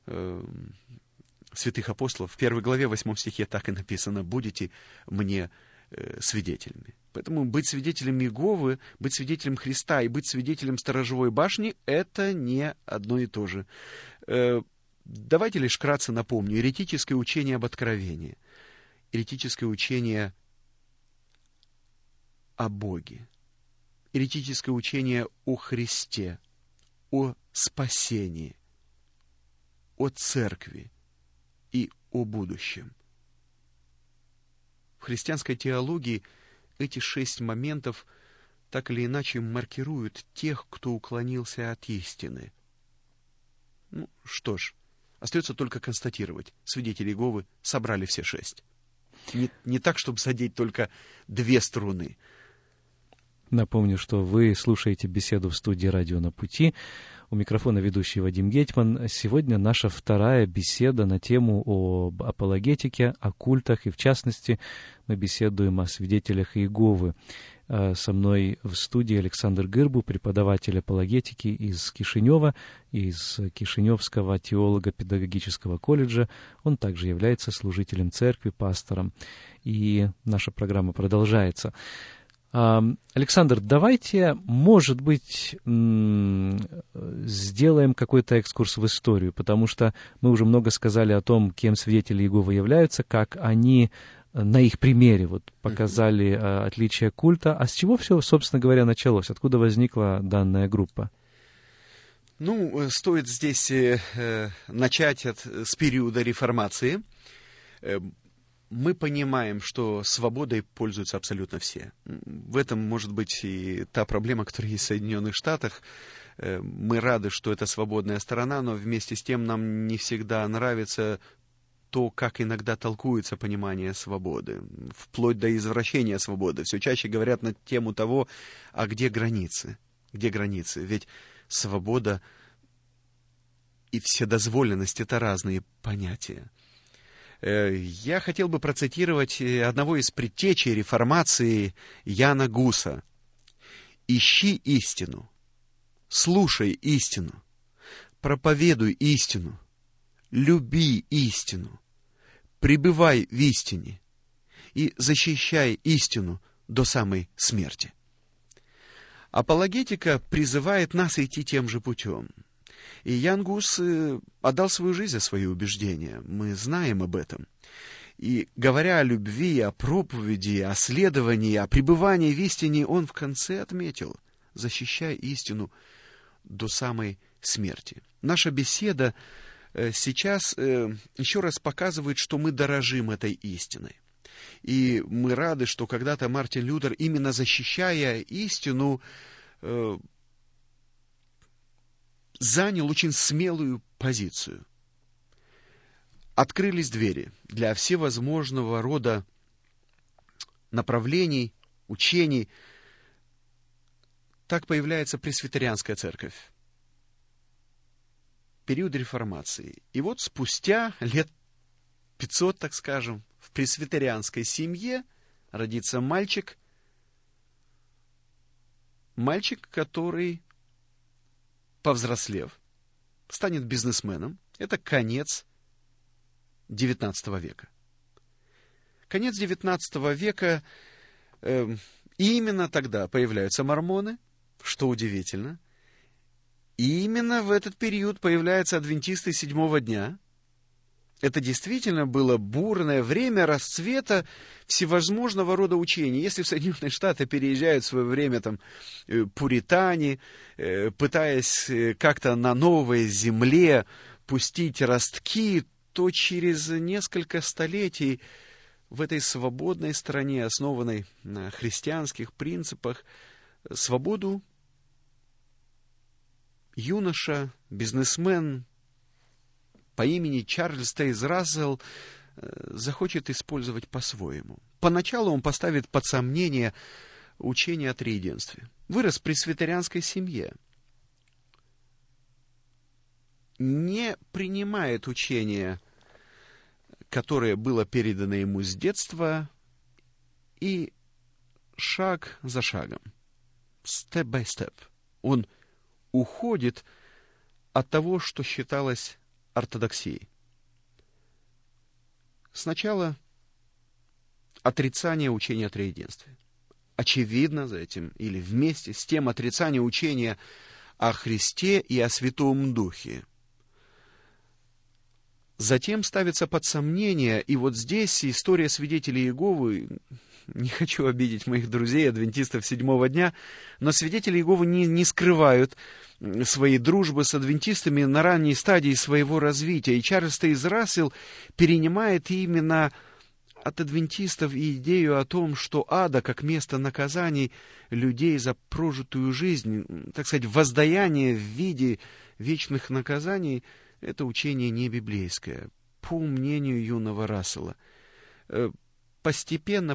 святых апостолов, в 1 главе, 8 стихе так и написано: «Будете мне свидетелями». Поэтому быть свидетелем Иеговы, быть свидетелем Христа и быть свидетелем сторожевой башни — это не одно и то же. Давайте лишь вкратце напомню. Еретическое учение об откровении, еретическое учение о Боге, еретическое учение о Христе, о спасении, о церкви и о будущем. В христианской теологии эти 6 моментов так или иначе маркируют тех, кто уклонился от истины. Ну, что ж, остается только констатировать. Свидетели Иеговы собрали все 6. Не так, чтобы задеть только 2 струны. Напомню, что вы слушаете беседу в студии «Радио на пути». У микрофона ведущий Вадим Гетьман. Сегодня наша вторая беседа на тему об апологетике, о культах, и в частности мы беседуем о свидетелях Иеговы. Со мной в студии Александр Гырбу, преподаватель апологетики из Кишинева, из Кишиневского теолого-педагогического колледжа. Он также является служителем церкви, пастором. И наша программа продолжается. Александр, давайте, может быть, сделаем какой-то экскурс в историю, потому что мы уже много сказали о том, кем свидетели Иеговы являются, как они на их примере показали отличие культа. А с чего все, собственно говоря, началось? Откуда возникла данная группа? Ну, стоит здесь начать с периода реформации. Мы понимаем, что свободой пользуются абсолютно все. В этом может быть и та проблема, которая есть в Соединенных Штатах. Мы рады, что это свободная сторона, но вместе с тем нам не всегда нравится то, как иногда толкуется понимание свободы, вплоть до извращения свободы. Все чаще говорят на тему того, а где границы? Где границы? Ведь свобода и вседозволенность — это разные понятия. Я хотел бы процитировать одного из предтечей реформации Яна Гуса. «Ищи истину, слушай истину, проповедуй истину, люби истину, пребывай в истине и защищай истину до самой смерти». Апологетика призывает нас идти тем же путем. И Ян Гус отдал свою жизнь за свои убеждения. Мы знаем об этом. И говоря о любви, о проповеди, о следовании, о пребывании в истине, он в конце отметил: защищай истину до самой смерти. Наша беседа сейчас еще раз показывает, что мы дорожим этой истиной. И мы рады, что когда-то Мартин Лютер, именно защищая истину, занял очень смелую позицию. Открылись двери для всевозможного рода направлений, учений. Так появляется пресвитерианская церковь. Период реформации. И вот спустя лет 500, так скажем, в пресвитерианской семье родится мальчик, который, повзрослев, станет бизнесменом. Это конец XIX века. Конец XIX века, и именно тогда появляются мормоны, что удивительно. И именно в этот период появляются адвентисты седьмого дня. Это действительно было бурное время расцвета всевозможного рода учений. Если в Соединенные Штаты переезжают в свое время там пуритане, пытаясь как-то на новой земле пустить ростки, то через несколько столетий в этой свободной стране, основанной на христианских принципах, свободу юноша, бизнесмен по имени Чарльз Тейз Рассел захочет использовать по-своему. Поначалу он поставит под сомнение учение о триединстве. Вырос в пресвитерианской семье. Не принимает учение, которое было передано ему с детства, и шаг за шагом, step by step, он уходит от того, что считалось ортодоксией. Сначала отрицание учения о триединстве. Очевидно за этим, или вместе с тем, отрицание учения о Христе и о Святом Духе. Затем ставится под сомнение, и вот здесь история свидетелей Иеговы, не хочу обидеть моих друзей, адвентистов седьмого дня, но свидетели Иеговы не скрывают своей дружбы с адвентистами на ранней стадии своего развития. И Чарльз Тейз Рассел перенимает именно от адвентистов идею о том, что ада, как место наказаний людей за прожитую жизнь, так сказать, воздаяние в виде вечных наказаний, это учение не библейское, по мнению юного Рассела. Постепенно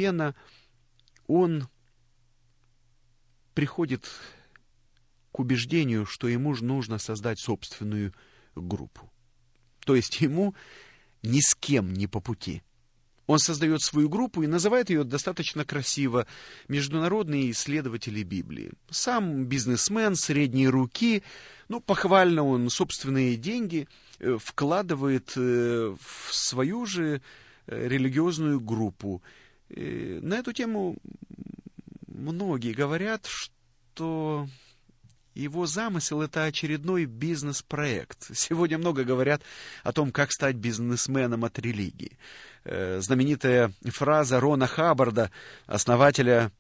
он приходит к убеждению, что ему нужно создать собственную группу. То есть ему ни с кем не по пути. Он создает свою группу и называет ее достаточно красиво «Международные исследователи Библии». Сам бизнесмен средней руки, похвально он собственные деньги вкладывает в свою же религиозную группу. На эту тему многие говорят, что его замысел — это очередной бизнес-проект. Сегодня много говорят о том, как стать бизнесменом от религии. Знаменитая фраза Рона Хаббарда, основателя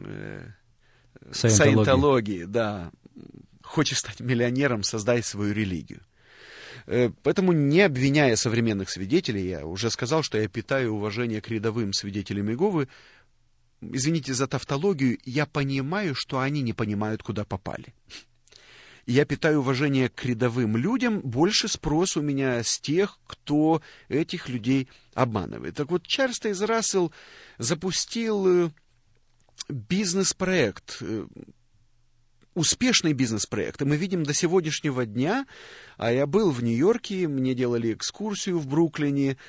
саентологии, да: «Хочешь стать миллионером, создай свою религию». Поэтому, не обвиняя современных свидетелей, я уже сказал, что я питаю уважение к рядовым свидетелям Иеговы. Извините за тавтологию, я понимаю, что они не понимают, куда попали. я питаю уважение к рядовым людям, больше спрос у меня с тех, кто этих людей обманывает. Так вот, Чарльз Тейз Рассел запустил бизнес-проект, успешный бизнес-проект. И мы видим до сегодняшнего дня, а я был в Нью-Йорке, мне делали экскурсию в Бруклине,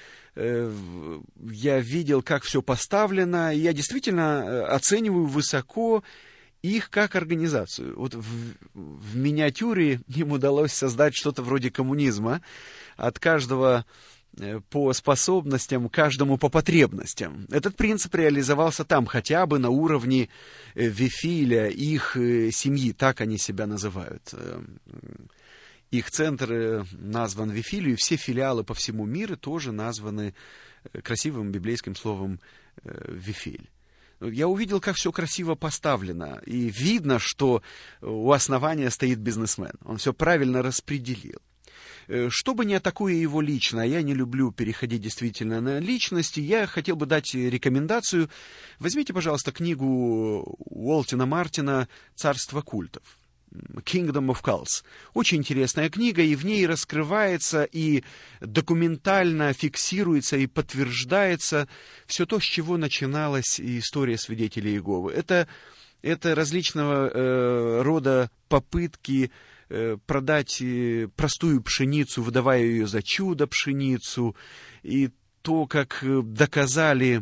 я видел, как все поставлено, и я действительно оцениваю высоко их как организацию. Вот в миниатюре им удалось создать что-то вроде коммунизма. От каждого по способностям, каждому по потребностям. Этот принцип реализовался там, хотя бы на уровне Вифиля, их семьи, так они себя называют. Их центр назван Вифилью, и все филиалы по всему миру тоже названы красивым библейским словом Вифиль. Я увидел, как все красиво поставлено, и видно, что у основания стоит бизнесмен. Он все правильно распределил. Чтобы не атакуя его лично, я не люблю переходить действительно на личности, я хотел бы дать рекомендацию. Возьмите, пожалуйста, книгу Уолтина Мартина «Царство культов». Kingdom of Cults. Очень интересная книга, и в ней раскрывается и документально фиксируется и подтверждается все то, с чего начиналась история свидетелей Иеговы. Это различного рода попытки продать простую пшеницу, выдавая ее за чудо-пшеницу, и то, как доказали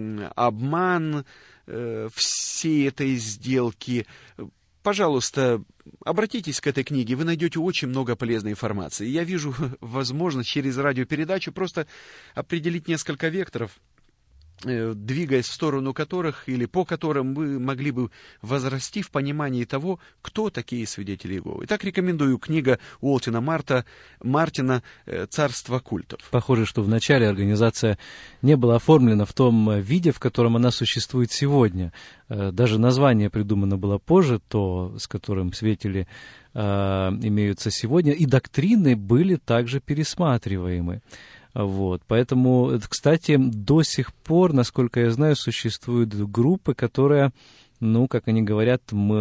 обман всей этой сделки. Пожалуйста, обратитесь к этой книге, вы найдете очень много полезной информации. Я вижу возможность через радиопередачу просто определить несколько векторов, двигаясь в сторону которых или по которым мы могли бы возрасти в понимании того, кто такие свидетели Иеговы. Итак, рекомендую книга Уолтина Мартина «Царство культов». Похоже, что вначале организация не была оформлена в том виде, в котором она существует сегодня. Даже название придумано было позже, то, с которым свидетели имеются сегодня, и доктрины были также пересматриваемы. Вот. Поэтому, кстати, до сих пор, насколько я знаю, существуют группы, которые, как они говорят,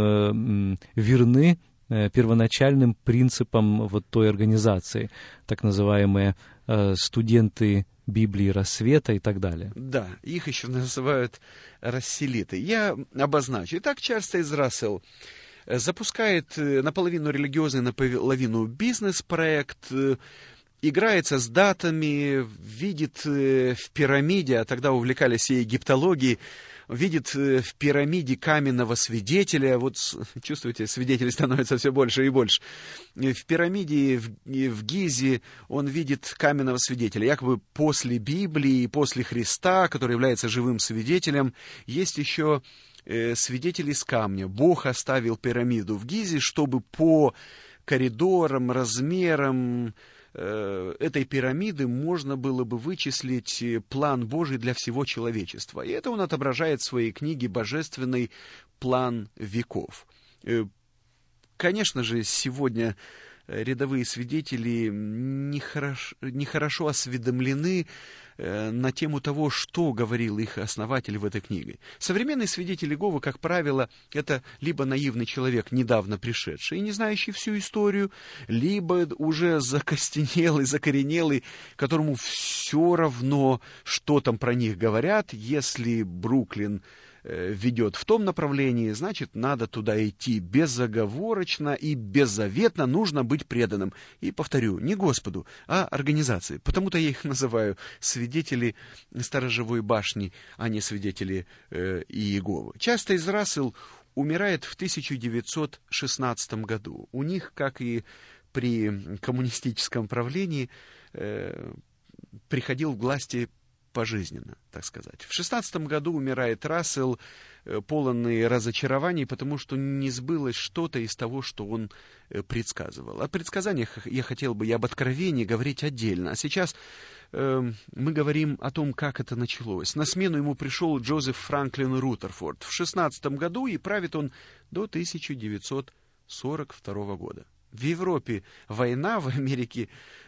верны первоначальным принципам вот той организации, так называемые студенты Библии Рассвета и так далее. Да, их еще называют расселиты. Я обозначу. Итак, Чарльз Тейз Рассел запускает наполовину религиозный, наполовину бизнес-проект, играется с датами, видит в пирамиде, а тогда увлекались и египтологией, видит в пирамиде каменного свидетеля. Вот, чувствуете, свидетелей становится все больше и больше. В пирамиде в Гизе он видит каменного свидетеля. Якобы после Библии, после Христа, который является живым свидетелем, есть еще свидетели из камня. Бог оставил пирамиду в Гизе, чтобы по коридорам, размерам этой пирамиды можно было бы вычислить план Божий для всего человечества. И это он отображает в своей книге «Божественный план веков». Конечно же, сегодня рядовые свидетели нехорошо осведомлены на тему того, что говорил их основатель в этой книге. Современный свидетель Иеговы, как правило, это либо наивный человек, недавно пришедший и не знающий всю историю, либо уже закостенелый, закоренелый, которому все равно, что там про них говорят. Если Бруклин ведет в том направлении, значит, надо туда идти безоговорочно и беззаветно, нужно быть преданным. И повторю, не Господу, а организации. Потому-то я их называю свидетели сторожевой башни, а не свидетели Иеговы. Чарльз Тейз Рассел умирает в 1916 году. У них, как и при коммунистическом правлении, приходил в власти пожизненно, так сказать. В 16 году умирает Рассел, полный разочарований, потому что не сбылось что-то из того, что он предсказывал. О предсказаниях я хотел бы и об откровении говорить отдельно. А сейчас мы говорим о том, как это началось. На смену ему пришел Джозеф Франклин Рутерфорд в 16 году, и правит он до 1942 года. В Европе война, в Америке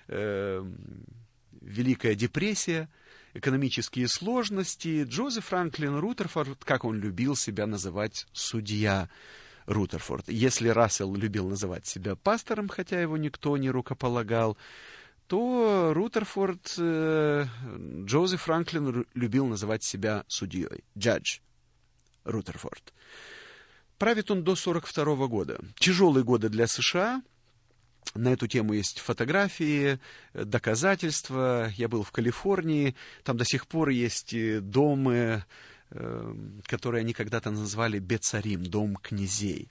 Великая депрессия, экономические сложности. Джозеф Франклин Рутерфорд, как он любил себя называть, судья. Рутерфорд. Если Рассел любил называть себя пастором, хотя его никто не рукополагал, то Рутерфорд, Джозеф Франклин любил называть себя судьей. Judge Рутерфорд. Правит он до 1942 года. Тяжелые годы для США. На эту тему есть фотографии, доказательства. Я был в Калифорнии. Там до сих пор есть дома, которые они когда-то назвали Бецарим, дом князей.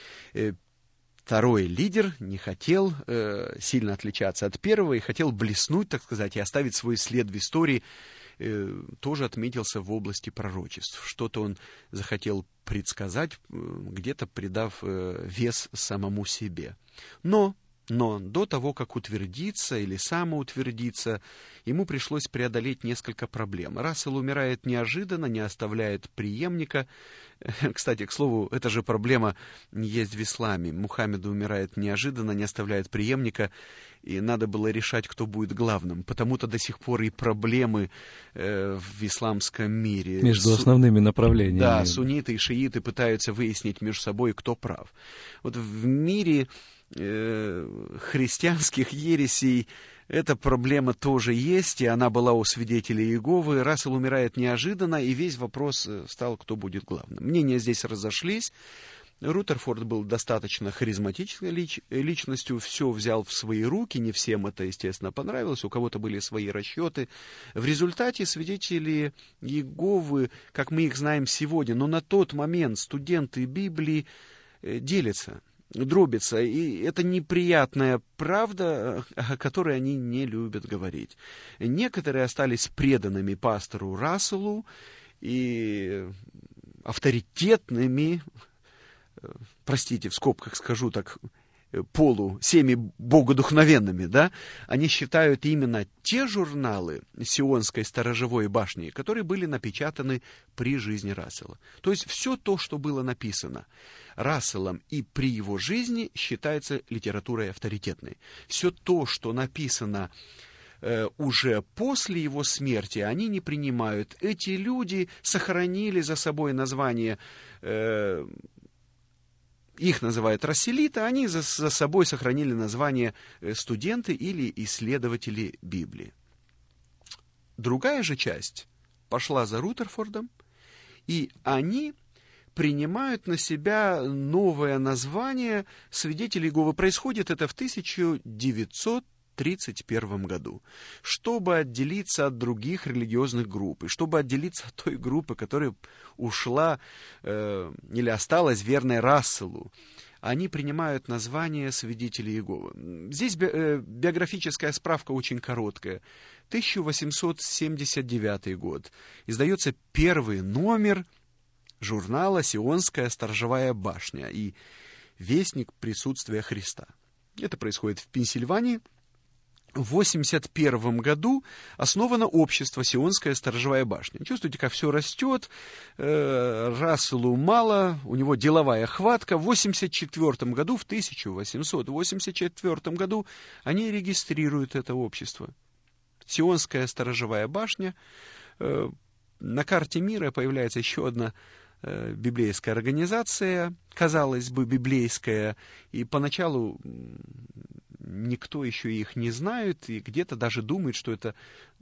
Второй лидер не хотел сильно отличаться от первого и хотел блеснуть, так сказать, и оставить свой след в истории. Тоже отметился в области пророчеств. Что-то он захотел предсказать, где-то придав вес самому себе. Но до того, как утвердиться или самоутвердиться, ему пришлось преодолеть несколько проблем. Рассел умирает неожиданно, не оставляет преемника. Кстати, к слову, эта же проблема есть в исламе. Мухаммед умирает неожиданно, не оставляет преемника, и надо было решать, кто будет главным. Потому-то до сих пор и проблемы в исламском мире. Между основными направлениями. Да, сунниты и шииты пытаются выяснить между собой, кто прав. Вот в мире христианских ересей эта проблема тоже есть, и она была у свидетелей Иеговы. Рассел умирает неожиданно, и весь вопрос стал, кто будет главным. Мнения здесь разошлись. Рутерфорд был достаточно харизматичной личностью, все взял в свои руки, не всем это, естественно, понравилось, у кого-то были свои расчеты. В результате свидетели Иеговы, как мы их знаем сегодня, но на тот момент студенты Библии делятся, дробятся, и это неприятная правда, о которой они не любят говорить. Некоторые остались преданными пастору Расселу и авторитетными, простите, в скобках скажу так, семи-богодухновенными, да, они считают именно те журналы Сионской сторожевой башни, которые были напечатаны при жизни Рассела. То есть все то, что было написано Расселом и при его жизни, считается литературой авторитетной. Все то, что написано уже после его смерти, они не принимают. Эти люди сохранили за собой название, их называют расселиты, они за собой сохранили название студенты или исследователи Библии. Другая же часть пошла за Рутерфордом, и они принимают на себя новое название свидетелей Иеговы. Происходит это в 1931 году. Чтобы отделиться от других религиозных групп, и чтобы отделиться от той группы, которая ушла или осталась верной Расселу, они принимают название свидетелей Иеговы. Здесь биографическая справка очень короткая. 1879 год. Издается первый номер журнала «Сионская сторожевая башня» и «Вестник присутствия Христа». Это происходит в Пенсильвании. В 1981 году основано общество «Сионская сторожевая башня». Чувствуете, как все растет, Расселу мало, у него деловая хватка. В 1884 году они регистрируют это общество. «Сионская сторожевая башня». На карте мира появляется еще одна библейская организация, казалось бы, библейская, и поначалу никто еще их не знает, и где-то даже думает, что это,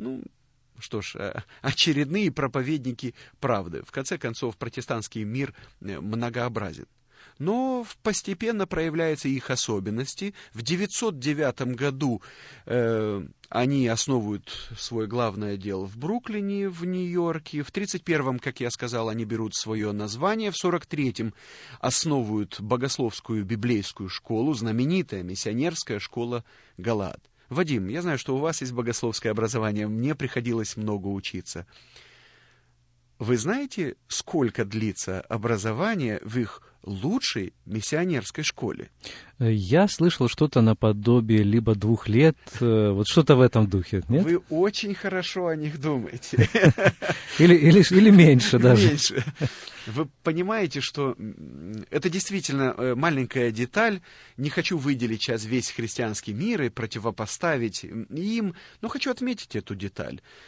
очередные проповедники правды. В конце концов, протестантский мир многообразен. Но постепенно проявляются их особенности. В 909 году они основывают свой главный отдел в Бруклине, в Нью-Йорке. В 1931, как я сказал, они берут свое название. В 1943 основывают богословскую библейскую школу, знаменитая миссионерская школа Галаад. Вадим, я знаю, что у вас есть богословское образование, мне приходилось много учиться. Вы знаете, сколько длится образование в их лучшей миссионерской школе? Я слышал что-то наподобие либо 2 лет, вот что-то в этом духе, нет? Вы очень хорошо о них думаете. Или меньше даже. Меньше. Вы понимаете, что это действительно маленькая деталь. Не хочу выделить сейчас весь христианский мир и противопоставить им, но хочу отметить эту деталь.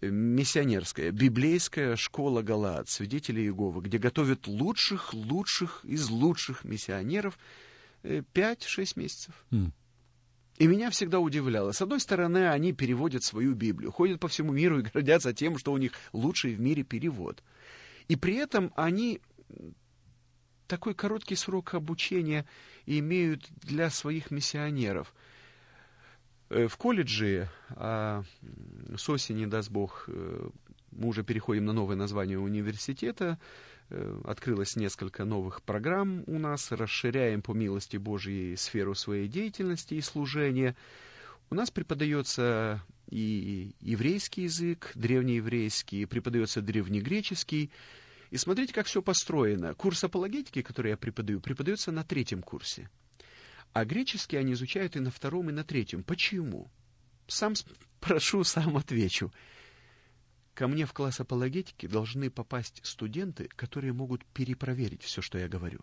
миссионерская, библейская школа Галаад, свидетелей Иеговы, где готовят лучших из лучших миссионеров 5-6 месяцев. И меня всегда удивляло. С одной стороны, они переводят свою Библию, ходят по всему миру и гордятся тем, что у них лучший в мире перевод. И при этом они такой короткий срок обучения имеют для своих миссионеров. В колледже, с осени, даст Бог, мы уже переходим на новое название университета, открылось несколько новых программ у нас, расширяем по милости Божьей сферу своей деятельности и служения. У нас преподается и еврейский язык, древнееврейский, преподается древнегреческий. И смотрите, как все построено. Курс апологетики, который я преподаю, преподается на 3-м курсе. А греческий они изучают и на 2-м, и на 3-м. Почему? Сам спрошу, сам отвечу. Ко мне в класс апологетики должны попасть студенты, которые могут перепроверить все, что я говорю.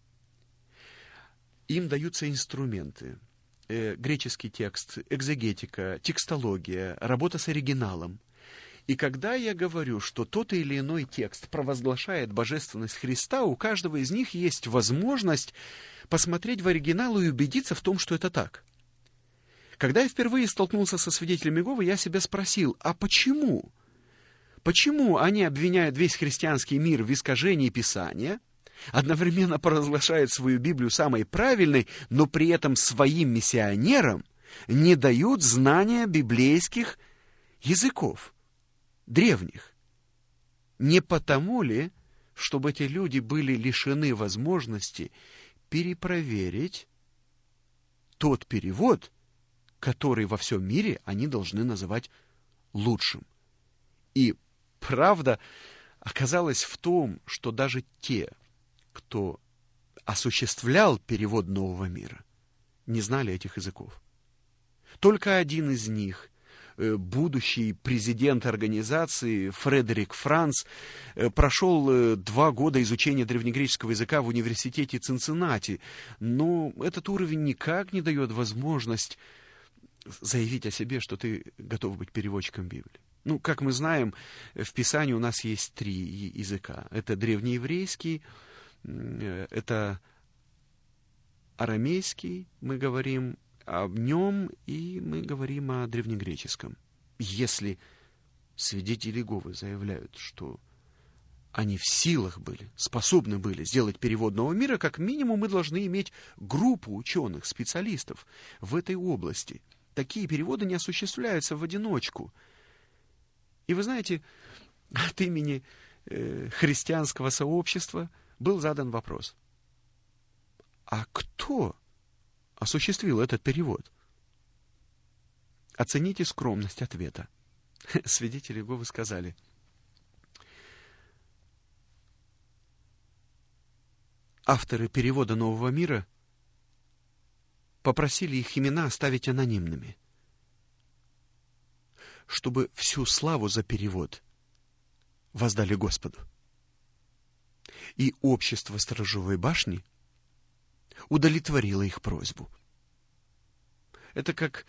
Им даются инструменты. Греческий текст, экзегетика, текстология, работа с оригиналом. И когда я говорю, что тот или иной текст провозглашает божественность Христа, у каждого из них есть возможность посмотреть в оригинал и убедиться в том, что это так. Когда я впервые столкнулся со свидетелями Иеговы, я себя спросил, а почему? Почему они обвиняют весь христианский мир в искажении Писания, одновременно провозглашают свою Библию самой правильной, но при этом своим миссионерам не дают знания библейских языков? Древних. Не потому ли, чтобы эти люди были лишены возможности перепроверить тот перевод, который во всем мире они должны называть лучшим? И правда оказалась в том, что даже те, кто осуществлял перевод Нового мира, не знали этих языков. Только один из них, будущий президент организации Фредерик Франц, прошел 2 года изучения древнегреческого языка в университете Цинциннати, но этот уровень никак не дает возможность заявить о себе, что ты готов быть переводчиком Библии. Как мы знаем, в Писании у нас есть 3 языка. Это древнееврейский, это арамейский, мы говорим об нем, и мы говорим о древнегреческом. Если свидетели Иеговы заявляют, что они в силах были, способны были сделать перевод Нового мира, как минимум мы должны иметь группу ученых, специалистов в этой области. Такие переводы не осуществляются в одиночку. И вы знаете, от имени христианского сообщества был задан вопрос. А кто осуществил этот перевод? Оцените скромность ответа. Свидетели Иеговы сказали: авторы перевода Нового мира попросили их имена оставить анонимными, чтобы всю славу за перевод воздали Господу. И общество Сторожевой башни удовлетворило их просьбу. Это как,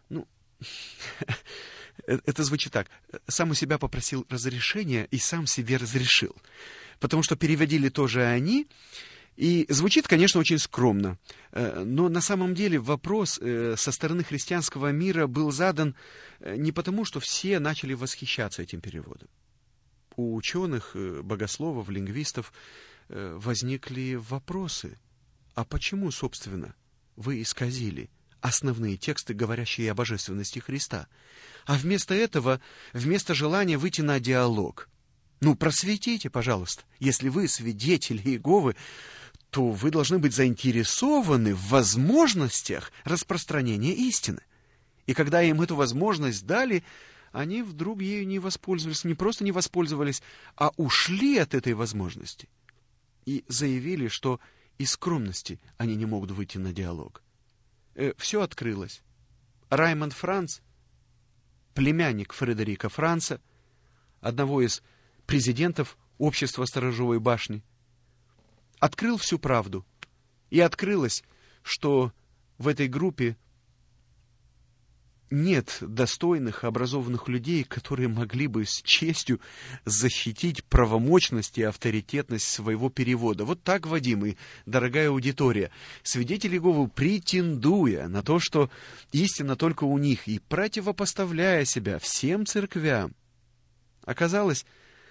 это звучит так. Сам у себя попросил разрешения и сам себе разрешил. Потому что переводили тоже они. И звучит, конечно, очень скромно. Но на самом деле вопрос со стороны христианского мира был задан не потому, что все начали восхищаться этим переводом. У ученых, богословов, лингвистов возникли вопросы. А почему, собственно, вы исказили основные тексты, говорящие о божественности Христа? А вместо этого, вместо желания выйти на диалог, просветите, пожалуйста. Если вы свидетели Иеговы, то вы должны быть заинтересованы в возможностях распространения истины. И когда им эту возможность дали, они вдруг ею не воспользовались, не просто не воспользовались, а ушли от этой возможности. И заявили, что из скромности они не могут выйти на диалог. Все открылось. Раймонд Франц, племянник Фредерика Франца, одного из президентов общества Сторожевой башни, открыл всю правду. И открылось, что в этой группе нет достойных, образованных людей, которые могли бы с честью защитить правомочность и авторитетность своего перевода. Вот так, Вадим и дорогая аудитория, свидетели Иеговы, претендуя на то, что истина только у них, и противопоставляя себя всем церквям, оказалось,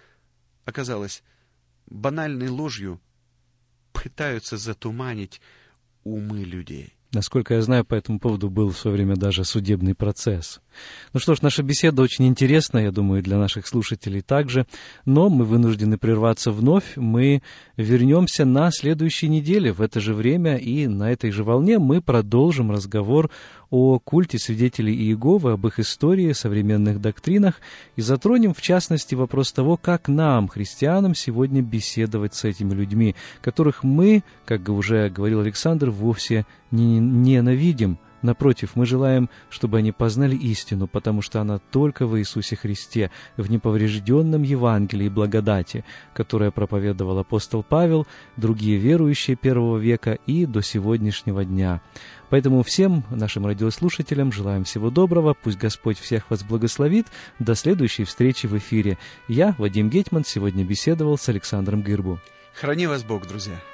банальной ложью пытаются затуманить умы людей. Насколько я знаю, по этому поводу был в свое время даже судебный процесс. Ну что ж, наша беседа очень интересна, я думаю, для наших слушателей также, но мы вынуждены прерваться вновь. Мы вернемся на следующей неделе в это же время, и на этой же волне мы продолжим разговор о культе свидетелей Иеговы, об их истории, современных доктринах, и затронем, в частности, вопрос того, как нам, христианам, сегодня беседовать с этими людьми, которых мы, как уже говорил Александр, вовсе не ненавидим. Напротив, мы желаем, чтобы они познали истину, потому что она только в Иисусе Христе, в неповрежденном Евангелии благодати, которое проповедовал апостол Павел, другие верующие первого века и до сегодняшнего дня. Поэтому всем нашим радиослушателям желаем всего доброго, пусть Господь всех вас благословит. До следующей встречи в эфире. Я, Вадим Гетман, сегодня беседовал с Александром Гырбу. Храни вас Бог, друзья!